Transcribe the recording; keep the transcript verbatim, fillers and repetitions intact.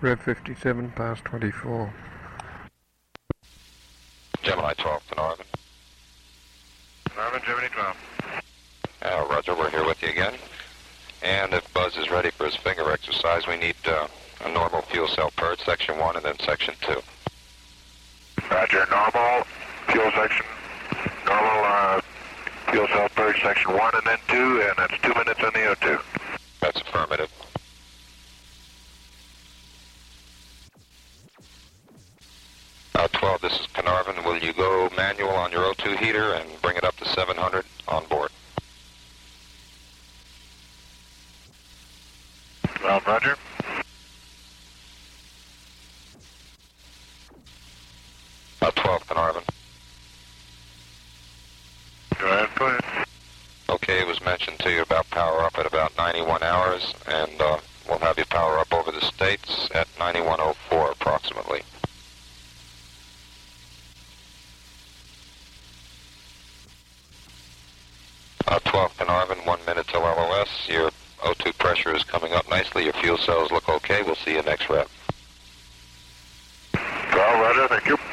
Rev fifty-seven, past twenty-four. Gemini twelve, Carnarvon. Carnarvon, Gemini twelve. Uh, Roger, we're here with you again. And if Buzz is ready for his finger exercise, we need uh, a normal fuel cell purge, section one, and then section two. Roger, normal fuel section, normal uh, fuel cell purge, section one, and then two, and that's two minutes on the O two. That's affirmative. Uh, twelve, this is Carnarvon. Will you go manual on your O two heater and bring it up to seven hundred on board? twelve, Roger. Uh, twelve, Carnarvon. Go ahead, please. Okay, it was mentioned to you about power up at about ninety-one hours, and uh, we'll have you power up over the States at ninety-one oh four approximately. Uh, twelve, Carnarvon, one minute till L O S. Your O two pressure is coming up nicely. Your fuel cells look okay. We'll see you next rep. twelve, Roger, thank you.